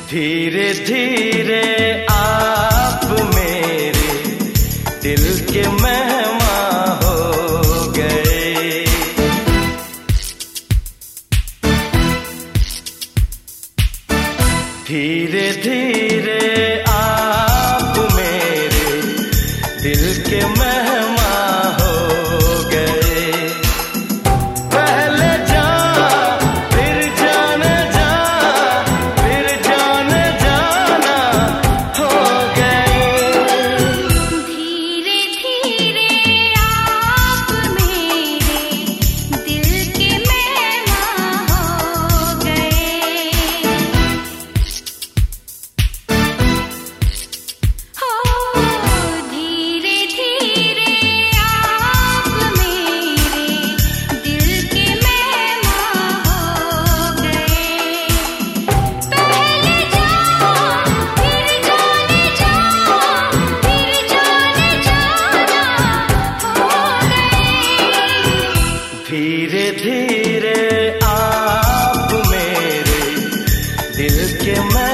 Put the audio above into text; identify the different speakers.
Speaker 1: धीरे धीरे आप मेरे दिल के मेहमान हो गए। धीरे धीरे आप मेरे दिल के मेहमान हो गए। पहले जान फिर जाने जा, फिर जाने जाना हो गए।
Speaker 2: धीरे धीरे आप मेरे दिल के मेहमान हो गए। हो धीरे धीरे आप मेरे दिल के मेहमान हो गए। पहले जान फिर जाने जा, फिर जाने जाना हो गए।
Speaker 1: धीरे धीरे आप मेरे दिल के